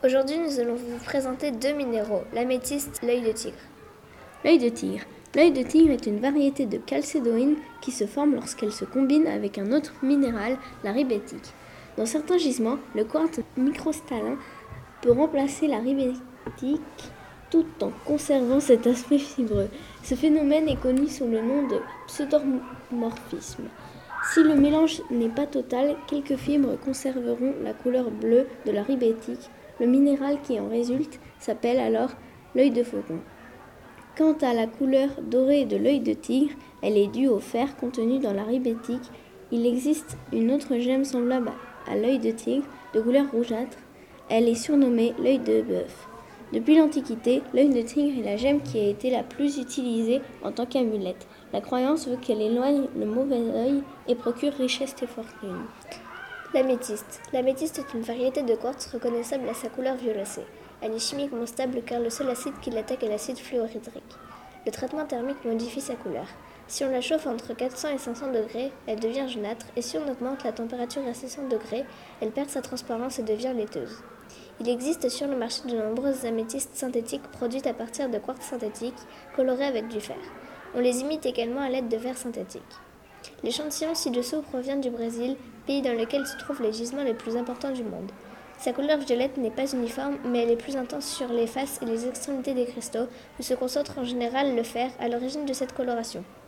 Aujourd'hui, nous allons vous présenter deux minéraux, l'améthyste, l'œil de tigre. L'œil de tigre. L'œil de tigre est une variété de chalcédoïne qui se forme lorsqu'elle se combine avec un autre minéral, la ribétique. Dans certains gisements, le quartz microcristallin peut remplacer la ribétique tout en conservant cet aspect fibreux. Ce phénomène est connu sous le nom de pseudomorphisme. Si le mélange n'est pas total, quelques fibres conserveront la couleur bleue de la ribétique. Le minéral qui en résulte s'appelle alors l'œil de faucon. Quant à la couleur dorée de l'œil de tigre, elle est due au fer contenu dans la ribétique. Il existe une autre gemme semblable à l'œil de tigre, de couleur rougeâtre. Elle est surnommée l'œil de bœuf. Depuis l'Antiquité, l'œil de tigre est la gemme qui a été la plus utilisée en tant qu'amulette. La croyance veut qu'elle éloigne le mauvais œil et procure richesse et fortune. L'améthyste. L'améthyste est une variété de quartz reconnaissable à sa couleur violacée. Elle est chimiquement stable car le seul acide qui l'attaque est l'acide fluorhydrique. Le traitement thermique modifie sa couleur. Si on la chauffe entre 400 et 500 degrés, elle devient jaunâtre et si on augmente la température à 600 degrés, elle perd sa transparence et devient laiteuse. Il existe sur le marché de nombreuses améthystes synthétiques produites à partir de quartz synthétique colorés avec du fer. On les imite également à l'aide de verre synthétique. L'échantillon ci-dessous provient du Brésil, pays dans lequel se trouvent les gisements les plus importants du monde. Sa couleur violette n'est pas uniforme, mais elle est plus intense sur les faces et les extrémités des cristaux, où se concentre en général le fer à l'origine de cette coloration.